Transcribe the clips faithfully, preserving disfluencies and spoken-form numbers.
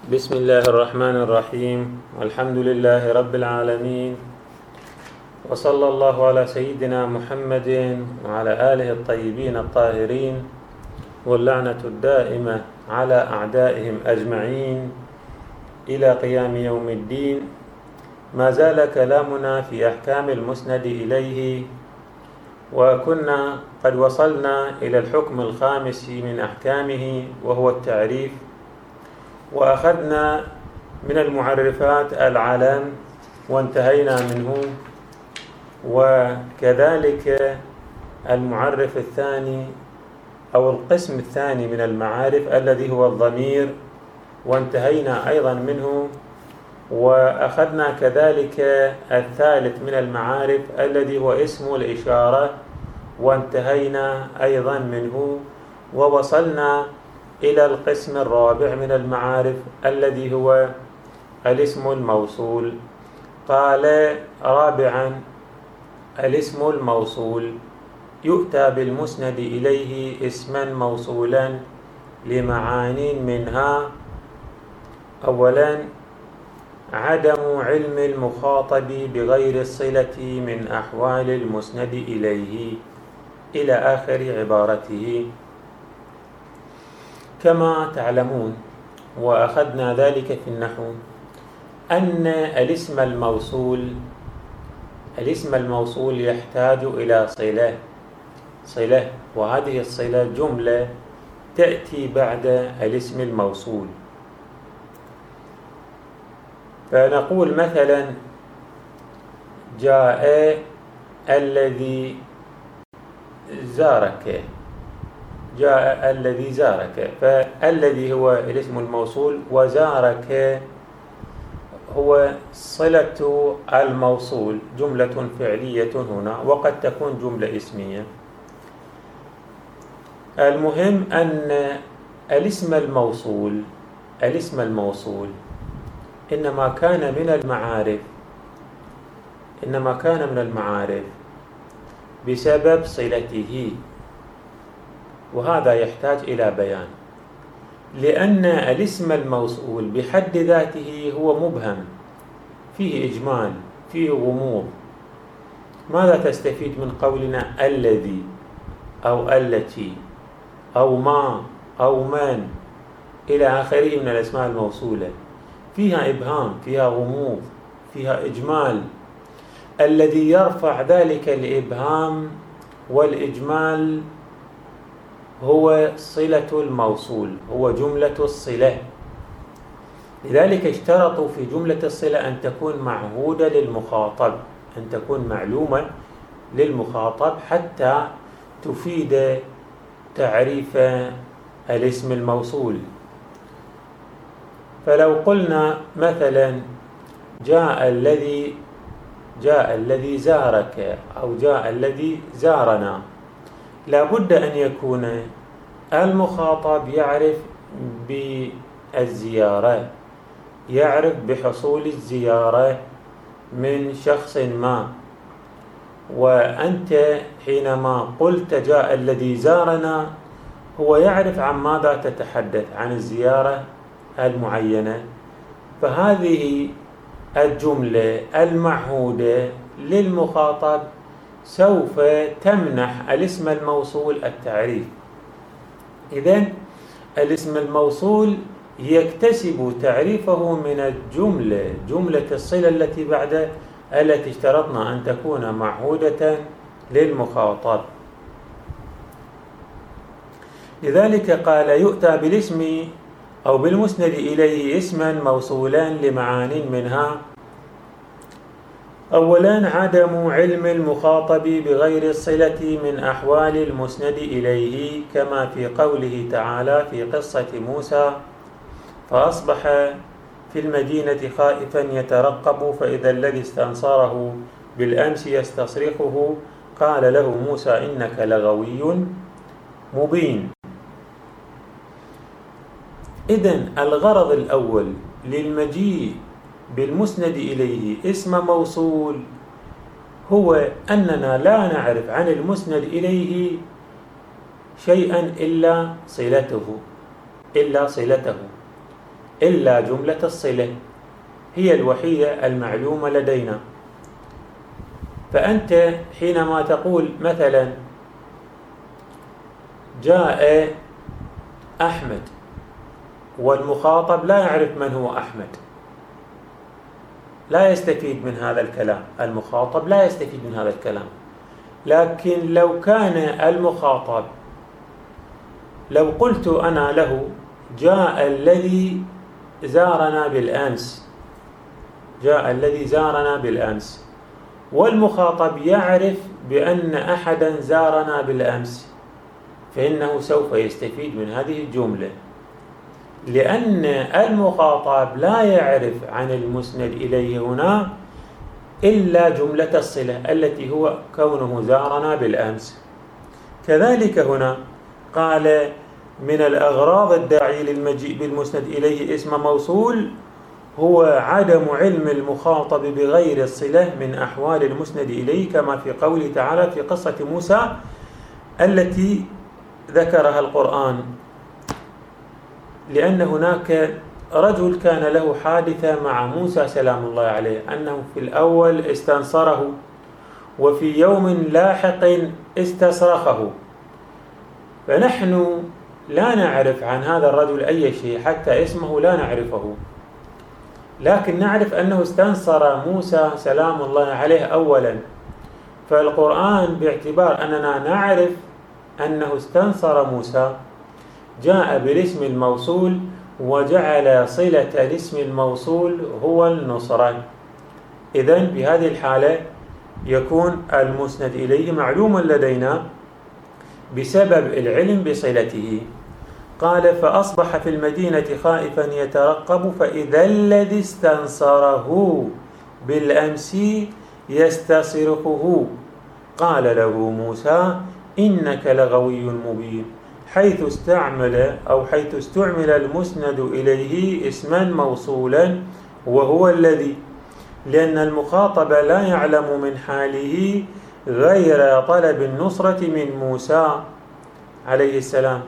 بسم الله الرحمن الرحيم والحمد لله رب العالمين وصلى الله على سيدنا محمد وعلى آله الطيبين الطاهرين واللعنة الدائمة على أعدائهم أجمعين إلى قيام يوم الدين. ما زال كلامنا في أحكام المسند إليه، وكنا قد وصلنا إلى الحكم الخامس من أحكامه وهو التعريف، وأخذنا من المعرفات العلم وانتهينا منه، وكذلك المعرف الثاني أو القسم الثاني من المعارف الذي هو الضمير وانتهينا أيضا منه، وأخذنا كذلك الثالث من المعارف الذي هو اسم الإشارة وانتهينا أيضا منه، ووصلنا إلى القسم الرابع من المعارف الذي هو الاسم الموصول. قال رابعا: الاسم الموصول يؤتى بالمسند إليه اسما موصولا لمعان منها: أولا عدم علم المخاطب بغير الصلة من أحوال المسند إليه إلى آخر عبارته. كما تعلمون وأخذنا ذلك في النحو أن الاسم الموصول الاسم الموصول يحتاج إلى صلة صلة وهذه الصلة جملة تأتي بعد الاسم الموصول. فنقول مثلا: جاء الذي زارك، جاء الذي زارك، فالذي هو الاسم الموصول وزارك هو صلة الموصول، جملة فعلية هنا وقد تكون جملة اسمية. المهم أن الاسم الموصول الاسم الموصول إنما كان من المعارف إنما كان من المعارف بسبب صلته، وهذا يحتاج إلى بيان، لأن الاسم الموصول بحد ذاته هو مبهم، فيه إجمال، فيه غموض. ماذا تستفيد من قولنا الذي أو التي أو ما أو من إلى آخره من الأسماء الموصولة؟ فيها إبهام، فيها غموض، فيها إجمال. الذي يرفع ذلك الإبهام والإجمال هو صلة الموصول، هو جملة الصلة. لذلك اشترطوا في جملة الصلة أن تكون معهودة للمخاطب، أن تكون معلومة للمخاطب حتى تفيد تعريف الاسم الموصول. فلو قلنا مثلا: جاء الذي جاء الذي زارك أو جاء الذي زارنا، لابد أن يكون المخاطب يعرف بالزيارة، يعرف بحصول الزيارة من شخص ما. وأنت حينما قلت جاء الذي زارنا هو يعرف عن ماذا تتحدث، عن الزيارة المعينة. فهذه الجملة المعهودة للمخاطب سوف تمنح الاسم الموصول التعريف. إذن الاسم الموصول يكتسب تعريفه من الجملة، جملة الصلة التي بعد التي اشترطنا أن تكون معهودة للمخاطب. لذلك قال: يؤتى بالاسم أو بالمسند إليه اسما موصولا لمعان منها: أولا عدم علم المخاطب بغير الصلة من أحوال المسند إليه، كما في قوله تعالى في قصة موسى: فأصبح في المدينة خائفا يترقب فإذا الذي استنصره بالأمس يستصرخه قال له موسى إنك لغوي مبين. إذن الغرض الأول للمجيء بالمسند إليه اسم موصول هو أننا لا نعرف عن المسند إليه شيئا إلا صلته إلا صلته إلا جملة الصلة، هي الوحيدة المعلومة لدينا. فأنت حينما تقول مثلا جاء أحمد، والمخاطب لا يعرف من هو أحمد، لا يستفيد من هذا الكلام، المخاطب لا يستفيد من هذا الكلام. لكن لو كان المخاطب، لو قلت أنا له جاء الذي زارنا بالأمس، جاء الذي زارنا بالأمس، والمخاطب يعرف بأن أحدا زارنا بالأمس، فإنه سوف يستفيد من هذه الجملة، لأن المخاطب لا يعرف عن المسند إليه هنا إلا جملة الصلة التي هو كونه زارنا بالأمس. كذلك هنا قال من الأغراض الداعية للمجيء بالمسند إليه اسم موصول هو عدم علم المخاطب بغير الصلة من أحوال المسند إليه، كما في قوله تعالى في قصة موسى التي ذكرها القرآن، لأن هناك رجل كان له حادثة مع موسى سلام الله عليه، أنه في الأول استنصره، وفي يوم لاحق استصرخه، فنحن لا نعرف عن هذا الرجل أي شيء، حتى اسمه لا نعرفه، لكن نعرف أنه استنصر موسى سلام الله عليه أولا. فالقرآن باعتبار أننا نعرف أنه استنصر موسى جاء بالاسم الموصول وجعل صلة الاسم الموصول هو النصرة. إذن بهذه الحالة يكون المسند إليه معلوما لدينا بسبب العلم بصلته. قال فأصبح في المدينة خائفا يترقب فإذا الذي استنصره بالأمس يستصرخه قال له موسى إنك لغوي مبين، حيث استعمل أو حيث استعمل المسند إليه اسما موصولا وهو الذي، لأن المخاطب لا يعلم من حاله غير طلب النصرة من موسى عليه السلام،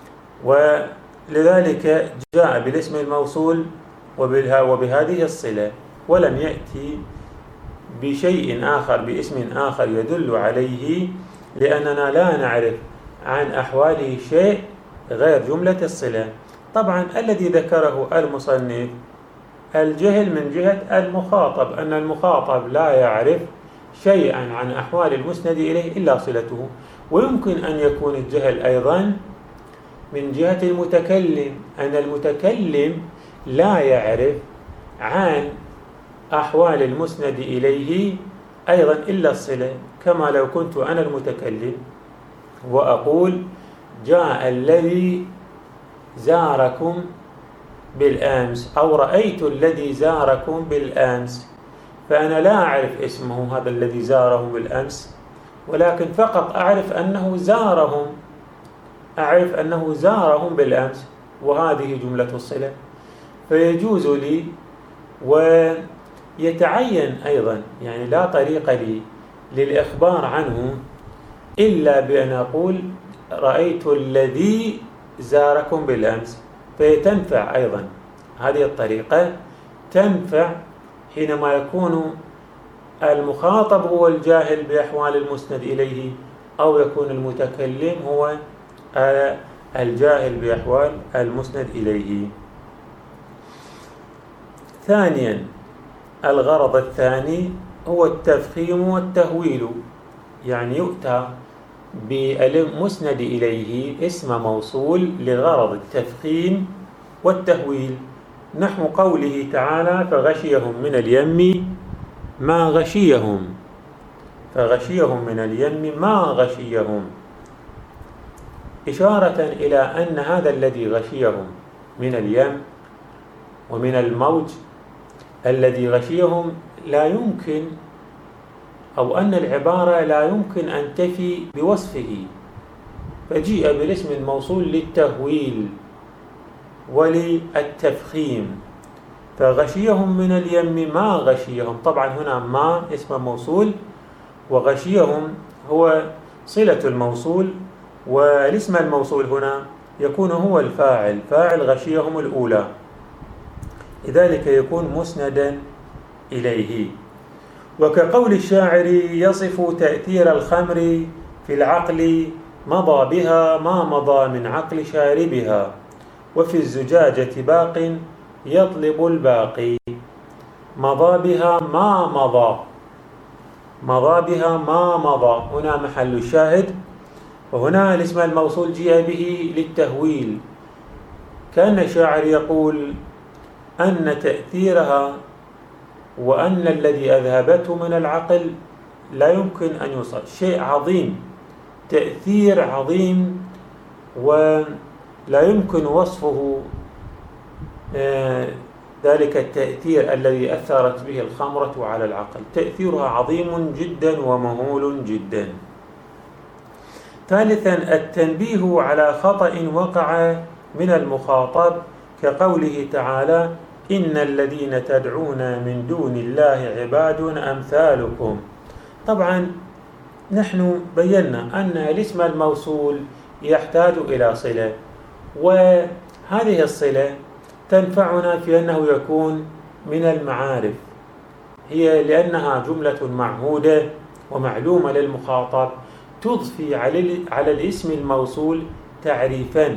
ولذلك جاء بالاسم الموصول وبهذه الصلة، ولم يأتي بشيء آخر باسم آخر يدل عليه، لأننا لا نعرف عن أحواله شيء غير جملة الصلة. طبعا الذي ذكره المصنف الجهل من جهة المخاطب، أن المخاطب لا يعرف شيئا عن أحوال المسند إليه إلا صلته، ويمكن أن يكون الجهل أيضا من جهة المتكلم، أن المتكلم لا يعرف عن أحوال المسند إليه أيضا إلا الصلة، كما لو كنت أنا المتكلم وأقول جاء الذي زاركم بالأمس أو رأيت الذي زاركم بالأمس، فأنا لا أعرف اسمه هذا الذي زارهم بالأمس، ولكن فقط أعرف أنه زارهم، أعرف أنه زارهم بالأمس، وهذه جملة الصلة. فيجوز لي ويتعين أيضا، يعني لا طريق لي للإخبار عنه إلا بأن أقول رأيت الذي زاركم بالأمس، فيتنفع أيضا هذه الطريقة، تنفع حينما يكون المخاطب هو الجاهل بأحوال المسند إليه، أو يكون المتكلم هو الجاهل بأحوال المسند إليه. ثانيا، الغرض الثاني هو التفخيم والتهويل، يعني يؤتى بالمسند إليه اسم موصول لغرض التفخيم والتهويل، نحو قوله تعالى فغشيهم من اليم ما غشيهم، فغشيهم من اليم ما غشيهم، إشارة إلى أن هذا الذي غشيهم من اليم ومن الموج الذي غشيهم لا يمكن، أو أن العبارة لا يمكن أن تفي بوصفه، فجيء بالاسم الموصول للتهويل وللتفخيم. فغشيهم من اليم ما غشيهم، طبعا هنا ما اسم موصول، وغشيهم هو صلة الموصول، والاسم الموصول هنا يكون هو الفاعل، فاعل غشيهم الأولى. لذلك يكون مسندا إليه. وكقول الشاعر يصف تأثير الخمر في العقل مضى بها ما مضى من عقل شاربها، وفي الزجاجة باق يطلب الباقي. مضى بها ما مضى، مضى بها ما مضى، هنا محل الشاهد. وهنا الاسم الموصول جاء به للتهويل، كان الشاعر يقول أن تأثيرها وأن الذي أذهبته من العقل لا يمكن أن يوصل، شيء عظيم، تأثير عظيم ولا يمكن وصفه. ذلك التأثير الذي أثرت به الخمرة على العقل تأثيرها عظيم جدا ومهول جدا. ثالثا التنبيه على خطأ وقع من المخاطب، كقوله تعالى إن الذين تدعون من دون الله عباد أمثالكم. طبعا نحن بينا أن الاسم الموصول يحتاج إلى صلة، وهذه الصلة تنفعنا في أنه يكون من المعارف، هي لأنها جملة معهودة ومعلومة للمخاطب تضفي على الاسم الموصول تعريفا.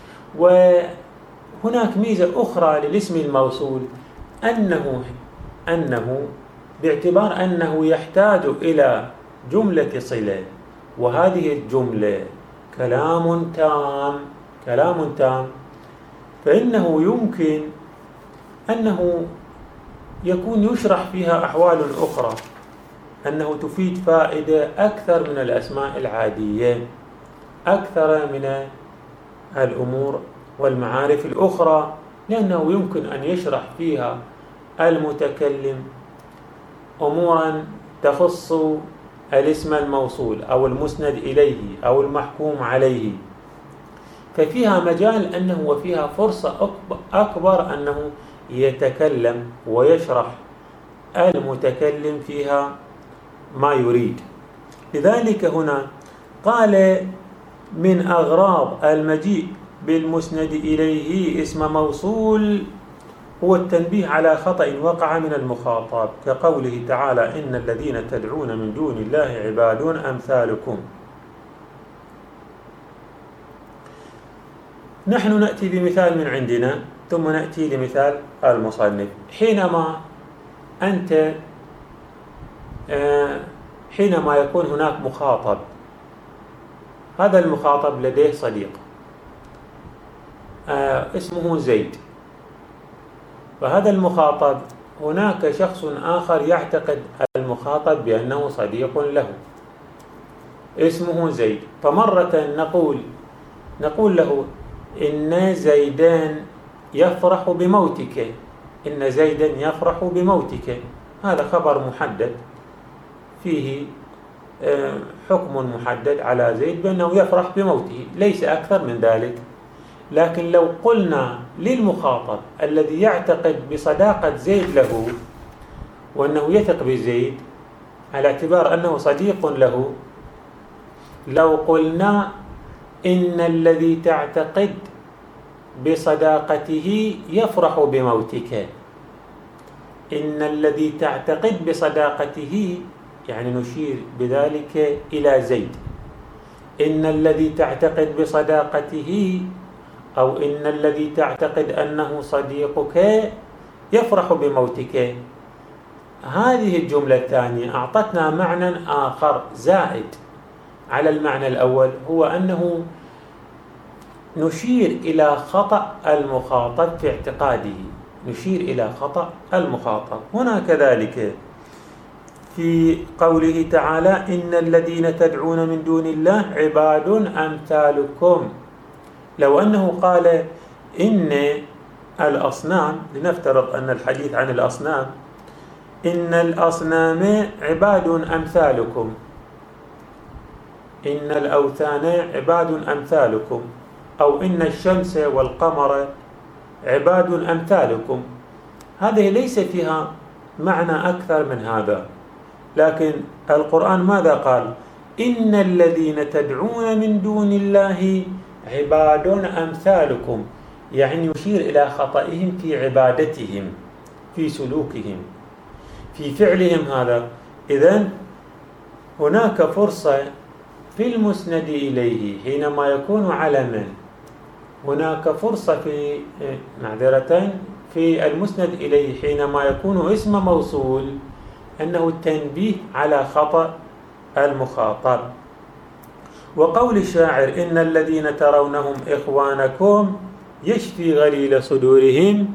وهناك ميزة أخرى للاسم الموصول أنه أنه باعتبار أنه يحتاج إلى جملة صلة، وهذه الجملة كلام تام كلام تام فإنه يمكن أنه يكون يشرح فيها أحوال أخرى، أنه تفيد فائدة أكثر من الأسماء العادية، أكثر من الأمور والمعارف الأخرى، لأنه يمكن أن يشرح فيها المتكلم أمورا تخص الاسم الموصول أو المسند إليه أو المحكوم عليه، ففيها مجال أنه وفيها فرصة أكبر أنه يتكلم ويشرح المتكلم فيها ما يريد. لذلك هنا قال من أغراض المجيء بالمسند إليه اسم موصول هو التنبيه على خطأ وقع من المخاطب، كقوله تعالى إن الذين تدعون من دون الله عباد أمثالكم. نحن نأتي بمثال من عندنا ثم نأتي لمثال المصنف. حينما أنت حينما يكون هناك مخاطب، هذا المخاطب لديه صديق اسمه زيد، فهذا المخاطب هناك شخص آخر يعتقد المخاطب بأنه صديق له اسمه زيد، فمرة نقول نقول له إن زيدان يفرح بموتك، إن زيدا يفرح بموتك، هذا خبر محدد فيه حكم محدد على زيد بأنه يفرح بموته، ليس أكثر من ذلك. لكن لو قلنا للمخاطب الذي يعتقد بصداقة زيد له وأنه يثق بزيد على اعتبار أنه صديق له، لو قلنا إن الذي تعتقد بصداقته يفرح بموتك، إن الذي تعتقد بصداقته يعني نشير بذلك إلى زيد، إن الذي تعتقد بصداقته أو إن الذي تعتقد أنه صديقك يفرح بموتك. هذه الجملة الثانية أعطتنا معنى آخر زائد على المعنى الأول، هو أنه نشير إلى خطأ المخاطب في اعتقاده، نشير إلى خطأ المخاطب. هنا كذلك في قوله تعالى إن الذين تدعون من دون الله عباد أمثالكم، لو أنه قال إن الأصنام، لنفترض أن الحديث عن الأصنام، إن الأصنام عباد أمثالكم، إن الأوثان عباد أمثالكم، أو إن الشمس والقمر عباد أمثالكم، هذه ليس فيها معنى أكثر من هذا. لكن القرآن ماذا قال؟ إن الذين تدعون من دون الله عباد أمثالكم، يعني يشير إلى خطئهم في عبادتهم، في سلوكهم، في فعلهم هذا. إذن هناك فرصة في المسند إليه حينما يكون علما، هناك فرصة في معذرة في المسند إليه حينما يكون اسم موصول أنه التنبيه على خطأ المخاطب. وقول الشاعر إن الذين ترونهم إخوانكم يشفي غليل صدورهم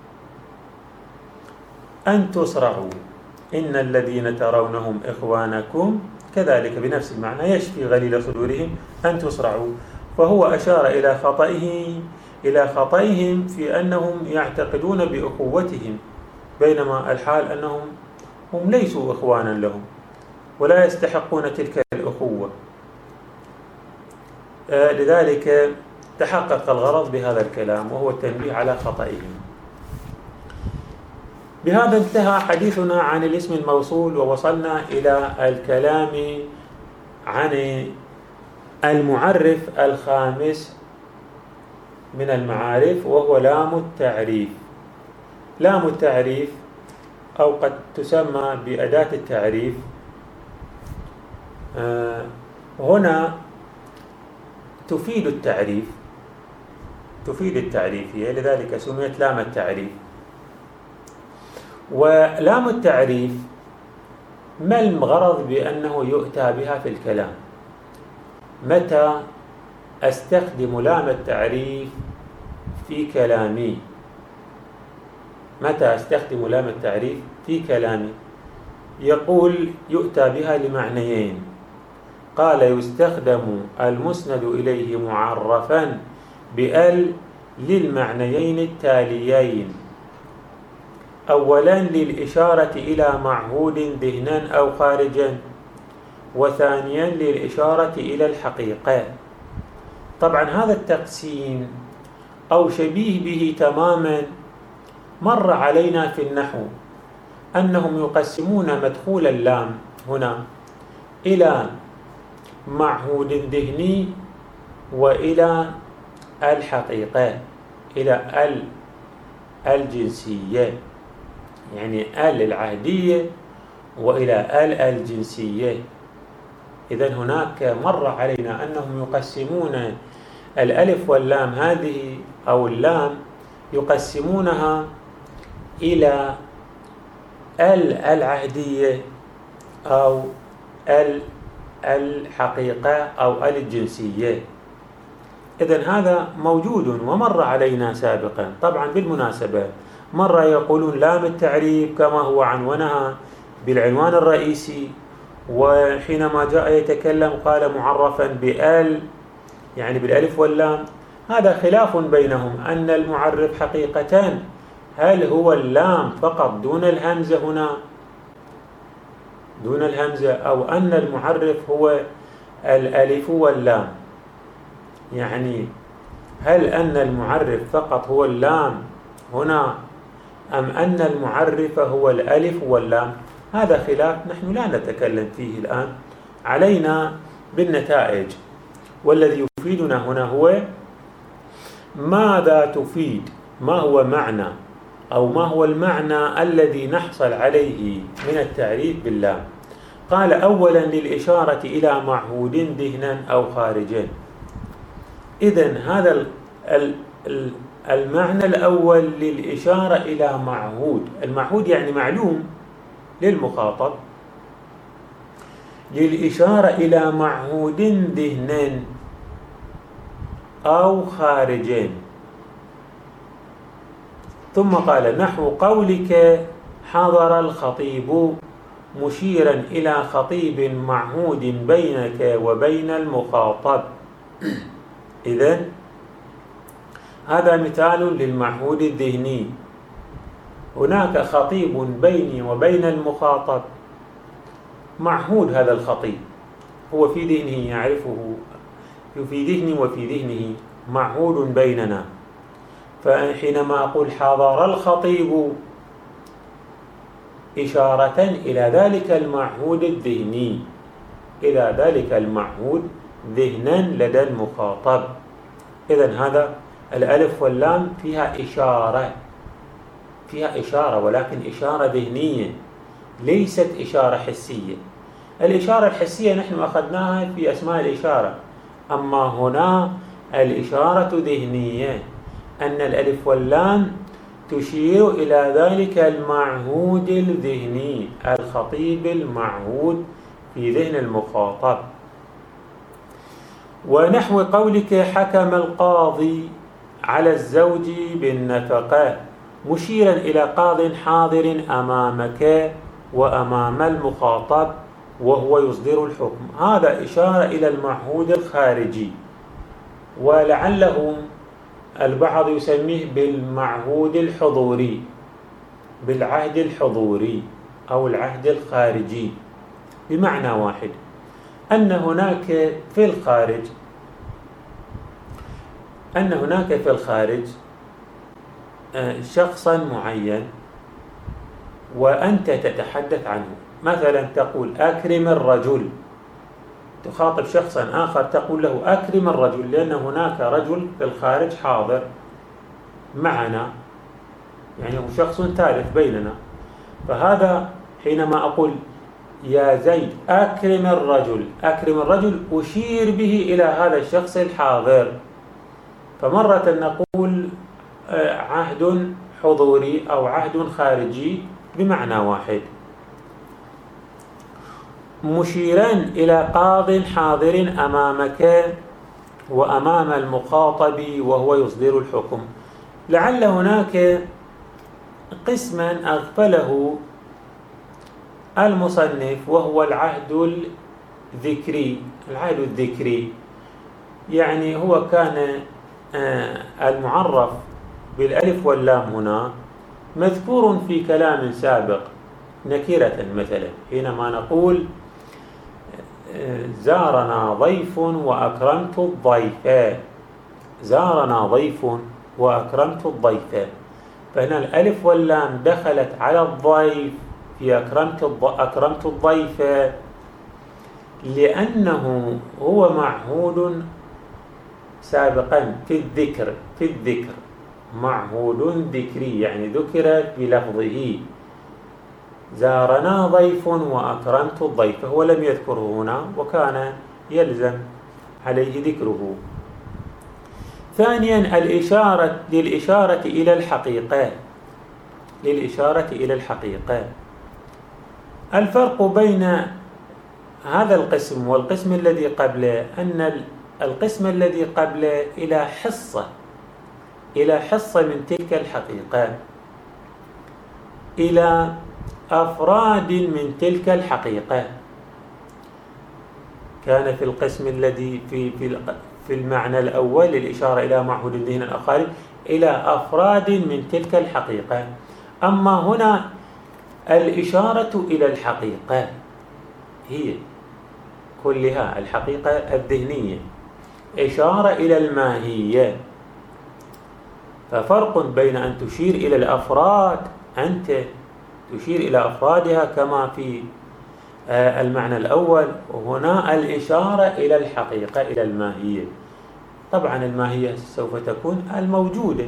أن تصرعوا، إن الذين ترونهم إخوانكم كذلك بنفس المعنى يشفي غليل صدورهم أن تصرعوا. فهو أشار إلى خطئه إلى خطئهم في أنهم يعتقدون بأخوتهم، بينما الحال أنهم هم ليسوا إخوانا لهم ولا يستحقون تلك الأخوة. آه لذلك تحقق الغرض بهذا الكلام وهو التنبيه على خطئهم. بهذا انتهى حديثنا عن الاسم الموصول، ووصلنا إلى الكلام عن المعرف الخامس من المعارف وهو لام التعريف. لام التعريف أو قد تسمى بأداة التعريف، آه هنا تفيد التعريف، تفيد التعريف هي لذلك سميت لام التعريف. ولام التعريف ما الغرض بأنه يؤتى بها في الكلام؟ متى أستخدم لام التعريف في كلامي؟ متى أستخدم لام التعريف في كلامي؟ يقول يؤتى بها لمعنيين. قال يستخدم المسند إليه معرفا بأل للمعنيين التاليين: أولا للإشارة إلى معهود ذهنا أو خارجا، وثانيا للإشارة إلى الحقيقة. طبعا هذا التقسيم أو شبيه به تماما مر علينا في النحو، أنهم يقسمون مدخول اللام هنا إلى معهود ذهني وإلى الحقيقة، إلى ال الجنسية، يعني ال العهدية وإلى ال الجنسية. إذن هناك مر علينا أنهم يقسمون الألف واللام هذه أو اللام يقسمونها إلى ال العهدية أو ال الحقيقة أو ال الجنسية. إذن هذا موجود ومر علينا سابقا. طبعا بالمناسبة مرة يقولون لام التعريف كما هو عنونها بالعنوان الرئيسي، وحينما جاء يتكلم قال معرفا بال يعني بالألف واللام. هذا خلاف بينهم، أن المعرف حقيقة هل هو اللام فقط دون الهمزة هنا دون الهمزة، أو أن المعرف هو الألف واللام، يعني هل أن المعرف فقط هو اللام هنا أم أن المعرف هو الألف واللام. هذا خلاف نحن لا نتكلم فيه الآن، علينا بالنتائج. والذي يفيدنا هنا هو ماذا تفيد، ما هو معنى أو ما هو المعنى الذي نحصل عليه من التعريف باللام. قال أولا للإشارة إلى معهود ذهنا أو خارجا. إذن هذا المعنى الأول للإشارة إلى معهود، المعهود يعني معلوم للمخاطب، للإشارة إلى معهود ذهنا أو خارجا. ثم قال نحو قولك حضر الخطيب، مشيرا إلى خطيب معهود بينك وبين المخاطب. إذن هذا مثال للمعهود الذهني. هناك خطيب بيني وبين المخاطب، معهود هذا الخطيب، هو في ذهنه يعرفه، في ذهني وفي ذهنه معهود بيننا. فحينما أقول حضر الخطيب إشارة إلى ذلك المعهود الذهني، إلى ذلك المعهود ذهنا لدى المخاطب. إذن هذا الألف واللام فيها إشارة، فيها إشارة، ولكن إشارة ذهنية ليست إشارة حسية. الإشارة الحسية نحن أخذناها في أسماء الإشارة، أما هنا الإشارة ذهنية، أن الألف واللام تشير إلى ذلك المعهود الذهني، الخطيب المعهود في ذهن المخاطب. ونحو قولك حكم القاضي على الزوج بالنفقة، مشيرا إلى قاض حاضر أمامك وأمام المخاطب وهو يصدر الحكم، هذا إشارة إلى المعهود الخارجي، ولعله البعض يسميه بالمعهود الحضوري، بالعهد الحضوري أو العهد الخارجي، بمعنى واحد، أن هناك في الخارج أن هناك في الخارج شخصا معين وأنت تتحدث عنه، مثلا تقول أكرم الرجل، تخاطب شخصا آخر تقول له أكرم الرجل، لأن هناك رجل في الخارج حاضر معنا، يعني هو شخص ثالث بيننا. فهذا حينما أقول يا زيد أكرم الرجل، أكرم الرجل أشير به إلى هذا الشخص الحاضر. فمرة نقول عهد حضوري أو عهد خارجي بمعنى واحد. مشيرا إلى قاض حاضر أمامك وأمام المخاطب وهو يصدر الحكم، لعل هناك قسما أغفله المصنف وهو العهد الذكري. العهد الذكري يعني هو كان المعرف بالألف واللام هنا مذكور في كلام سابق نكرة، مثلا حينما نقول زارنا ضيف وأكرمت الضيف، زارنا ضيف وأكرمت الضيف، فهنا الألف واللام دخلت على الضيف في أكرمت أكرمت الضيف، لأنه هو معهود سابقا في الذكر، في الذكر معهود ذكري، يعني ذكر بلفظه زارنا ضيف وأكرمت الضيف، هو لم يذكره هنا وكان يلزم عليه ذكره. ثانيا الإشارة للإشارة إلى الحقيقة، للإشارة إلى الحقيقة. الفرق بين هذا القسم والقسم الذي قبله أن القسم الذي قبله إلى حصة، إلى حصة من تلك الحقيقة، إلى أفراد من تلك الحقيقة. كان في القسم الذي في في في المعنى الأول للإشارة إلى معهود الذهن الأقارب إلى أفراد من تلك الحقيقة، أما هنا الإشارة إلى الحقيقة هي كلها الحقيقة الذهنية، إشارة إلى الماهية. ففرق بين أن تشير إلى الأفراد، أنت تشير إلى أفرادها كما في المعنى الأول، وهنا الإشارة إلى الحقيقة إلى الماهية. طبعا الماهية سوف تكون الموجودة.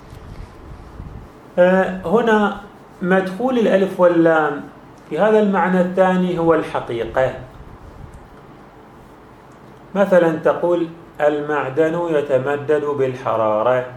هنا مدخول الألف واللام في هذا المعنى الثاني هو الحقيقة. مثلا تقول المعدن يتمدد بالحرارة،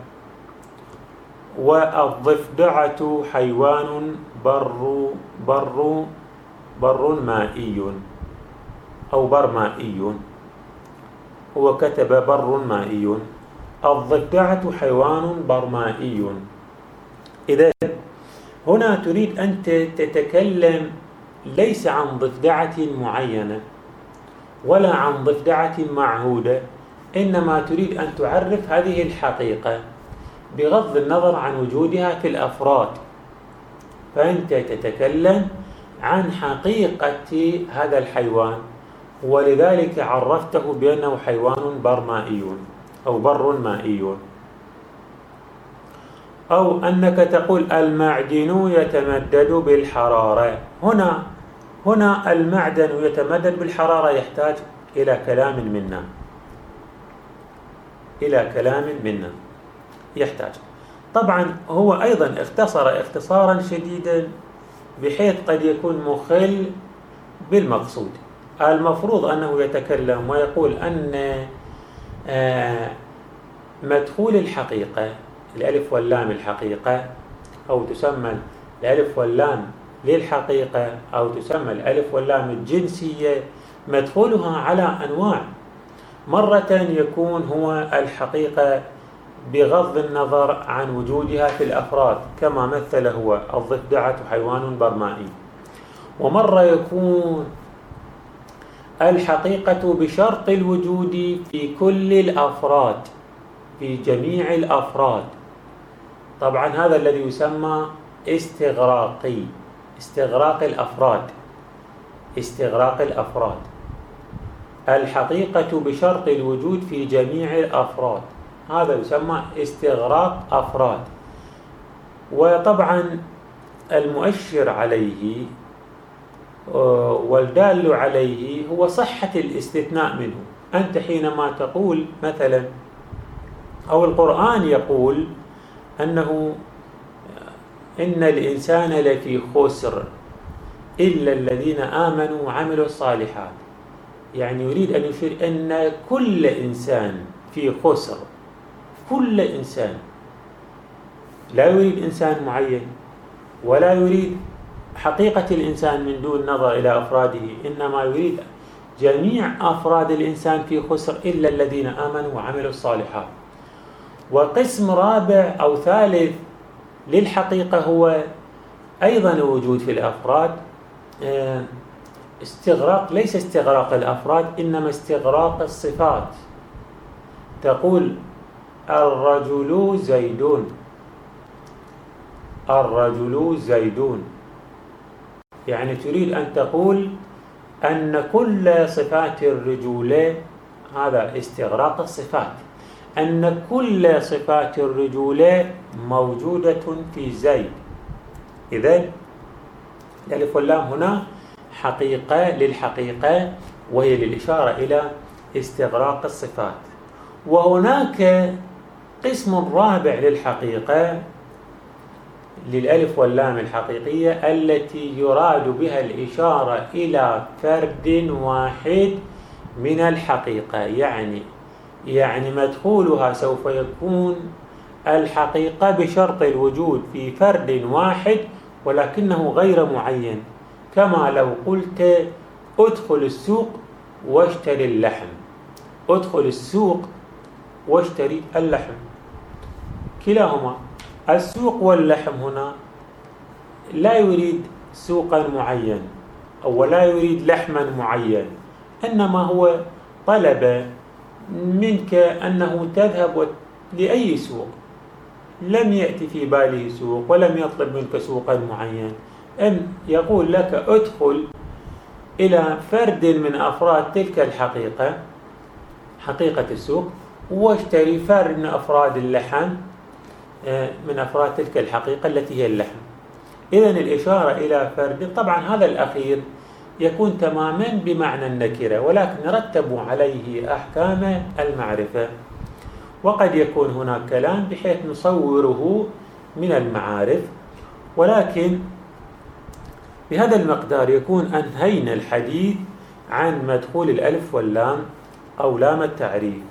والضفدعة حيوان بر بر بر مائي أو برمائي، هو كتب بر مائي، الضفدعة حيوان برمائي. إذا هنا تريد أن تتكلم ليس عن ضفدعة معينة ولا عن ضفدعة معهودة، إنما تريد أن تعرف هذه الحقيقة بغض النظر عن وجودها في الأفراد، فأنت تتكلم عن حقيقة هذا الحيوان، ولذلك عرفته بأنه حيوان برمائي أو بر مائي. أو أنك تقول المعدن يتمدد بالحرارة، هنا هنا المعدن يتمدد بالحرارة يحتاج إلى كلام منا، إلى كلام منا. يحتاج. طبعا هو أيضا اختصر اختصارا شديدا بحيث قد يكون مخل بالمقصود. المفروض أنه يتكلم ويقول أن مدخول الحقيقة، الألف واللام الحقيقة، أو تسمى الألف واللام للحقيقة، أو تسمى الألف واللام الجنسية، مدخولها على أنواع. مرة يكون هو الحقيقة بغض النظر عن وجودها في الأفراد كما مثل هو الضفدعة حيوان برمائي، ومرة يكون الحقيقة بشرط الوجود في كل الأفراد، في جميع الأفراد. طبعا هذا الذي يسمى استغراقي، استغراق الأفراد، استغراق الأفراد، الحقيقة بشرط الوجود في جميع الأفراد، هذا يسمى استغراق أفراد. وطبعا المؤشر عليه والدال عليه هو صحة الاستثناء منه. أنت حينما تقول مثلا، أو القرآن يقول أنه إن الإنسان لفي خسر إلا الذين آمنوا وعملوا الصالحات، يعني يريد أن يشير أن كل إنسان في خسر، كل إنسان، لا يريد إنسان معين ولا يريد حقيقة الإنسان من دون نظر إلى أفراده، إنما يريد جميع أفراد الإنسان في خسر إلا الذين آمنوا وعملوا الصالحات. وقسم رابع أو ثالث للحقيقة هو أيضا الوجود في الأفراد، استغراق، ليس استغراق الأفراد إنما استغراق الصفات. تقول الرجل زيدون، الرجل زيدون، يعني تريد أن تقول أن كل صفات الرجولة، هذا استغراق الصفات، أن كل صفات الرجولة موجودة في زيد. إذن الألف واللام هنا حقيقة للحقيقة، وهي للإشارة إلى استغراق الصفات. وهناك قسم رابع للحقيقة، للألف واللام الحقيقية، التي يراد بها الإشارة إلى فرد واحد من الحقيقة، يعني يعني مدخولها سوف يكون الحقيقة بشرط الوجود في فرد واحد ولكنه غير معين، كما لو قلت ادخل السوق واشتري اللحم، ادخل السوق واشتري اللحم، كلاهما السوق واللحم هنا لا يريد سوقا معين أو لا يريد لحما معين، إنما هو طلب منك أنه تذهب لأي سوق، لم يأتي في باله سوق ولم يطلب منك سوقا معين، أن يقول لك ادخل إلى فرد من أفراد تلك الحقيقة، حقيقة السوق، واشتري فرد من أفراد اللحم من أفراد تلك الحقيقة التي هي اللحم. إذن الإشارة إلى فرد، طبعا هذا الأخير يكون تماما بمعنى النكرة، ولكن رتبوا عليه أحكام المعرفة. وقد يكون هناك كلام بحيث نصوره من المعارف، ولكن بهذا المقدار يكون أنهينا الحديث عن مدخول الألف واللام أو لام التعريف.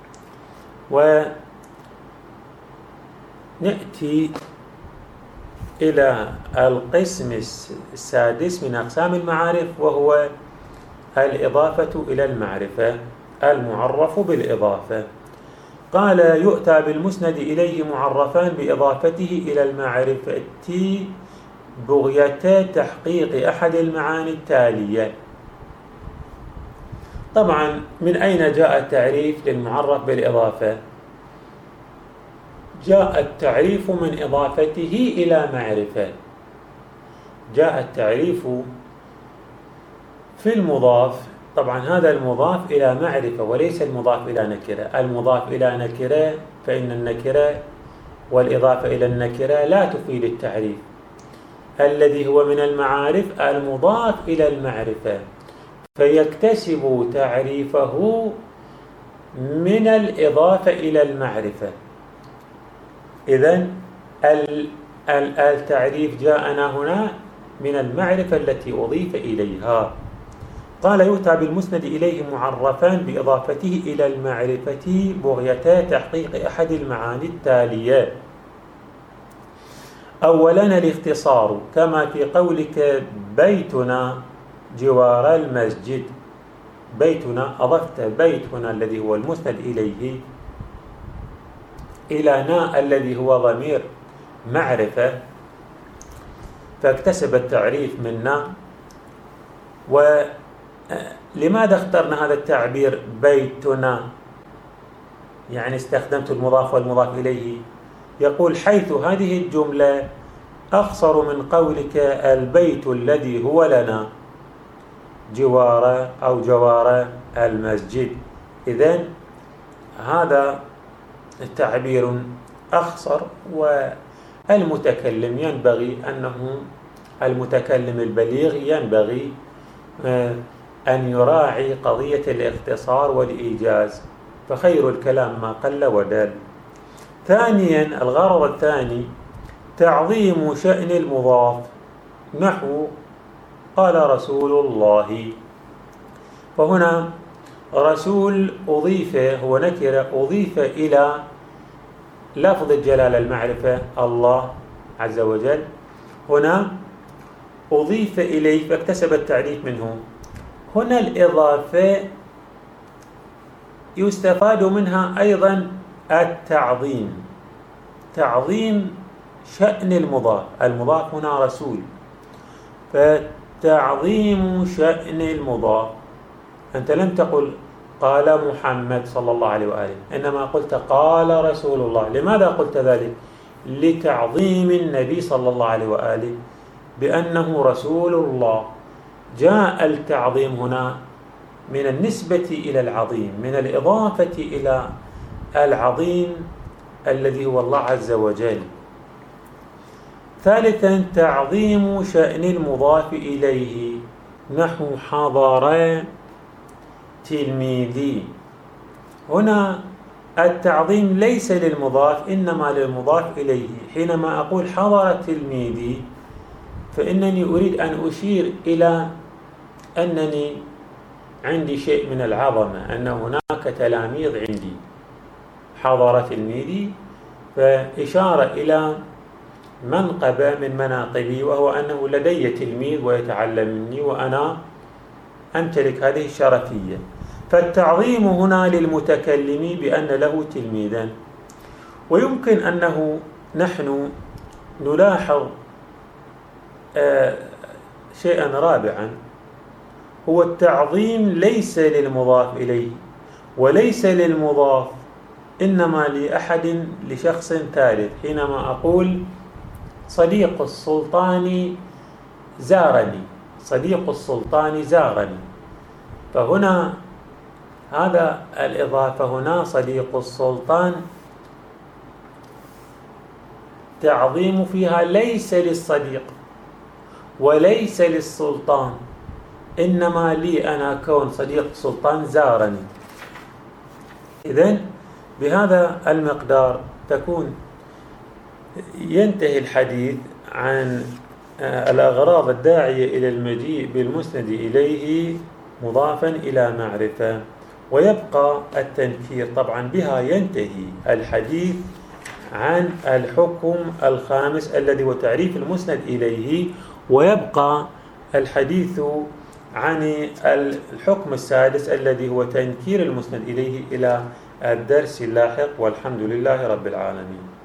ونأتي إلى القسم السادس من أقسام المعارف، وهو الإضافة إلى المعرفة، المعرف بالإضافة. قال يؤتى بالمسند إليه معرفان بإضافته إلى المعرفة بغية تحقيق أحد المعاني التالية. طبعا من أين جاء التعريف للمعرف بالإضافة؟ جاء التعريف من إضافته إلى معرفة. جاء التعريف في المضاف، طبعا هذا المضاف إلى معرفة وليس المضاف إلى نكرة. المضاف إلى نكرة فإن النكرة والإضافة إلى النكرة لا تفيد التعريف. الذي هو من المعارف المضاف إلى المعرفة، فيكتسب تعريفه من الإضافة إلى المعرفة. إذن التعريف جاءنا هنا من المعرفة التي أضيف إليها. قال يؤتى بالمسند إليه معرفا بإضافته إلى المعرفة بغية تحقيق أحد المعاني التالية: أولا الاختصار، كما في قولك بيتنا جوار المسجد. بيتنا أضفت بيتنا الذي هو المسند إليه إلى نا الذي هو ضمير معرفة، فاكتسب التعريف منا. ولماذا اخترنا هذا التعبير بيتنا؟ يعني استخدمت المضاف والمضاف إليه. يقول حيث هذه الجملة أخصر من قولك البيت الذي هو لنا جوار أو جوار المسجد. إذن هذا التعبير أخصر، والمتكلم ينبغي أنه المتكلم البليغ ينبغي أن يراعي قضية الاختصار والإيجاز، فخير الكلام ما قل ودل. ثانيا الغرض الثاني تعظيم شأن المضاف، نحو قال رسول الله. فهنا رسول أضيف، هو نكرة أضيف إلى لفظ الجلالة المعرفة الله عز وجل، هنا أضيف إليه فاكتسب التعريف منه. هنا الإضافة يستفاد منها أيضا التعظيم، تعظيم شأن المضاف. المضاف هنا رسول، فتعظيم شأن المضاف. أنت لم تقل قال محمد صلى الله عليه وآله، إنما قلت قال رسول الله. لماذا قلت ذلك؟ لتعظيم النبي صلى الله عليه وآله بأنه رسول الله. جاء التعظيم هنا من النسبة إلى العظيم، من الإضافة إلى العظيم الذي هو الله عز وجل. ثالثا تعظيم شأن المضاف إليه، نحو حضر تلميذي. هنا التعظيم ليس للمضاف إنما للمضاف إليه. حينما أقول حضر تلميذي فإنني أريد أن أشير إلى أنني عندي شيء من العظمة، أن هناك تلاميذ عندي. حضر تلميذي فإشارة إلى منقبة من مناقبي، وهو أنه لدي تلميذ ويتعلم مني وأنا أمتلك هذه الشرفية. فالتعظيم هنا للمتكلم بأن له تلميذا. ويمكن أنه نحن نلاحظ آه شيئا رابعا، هو التعظيم ليس للمضاف إليه وليس للمضاف، إنما لأحد لشخص ثالث. حينما أقول صديق السلطان زارني، صديق السلطان زارني، فهنا هذا الإضافة هنا صديق السلطان تعظيم فيها ليس للصديق وليس للسلطان، إنما لي أنا كون صديق السلطان زارني. إذن بهذا المقدار تكون ينتهي الحديث عن الأغراض الداعية إلى المجيء بالمسند إليه مضافا إلى معرفة، ويبقى التنكير. طبعا بها ينتهي الحديث عن الحكم الخامس الذي هو تعريف المسند إليه، ويبقى الحديث عن الحكم السادس الذي هو تنكير المسند إليه إلى الدرس اللاحق، والحمد لله رب العالمين.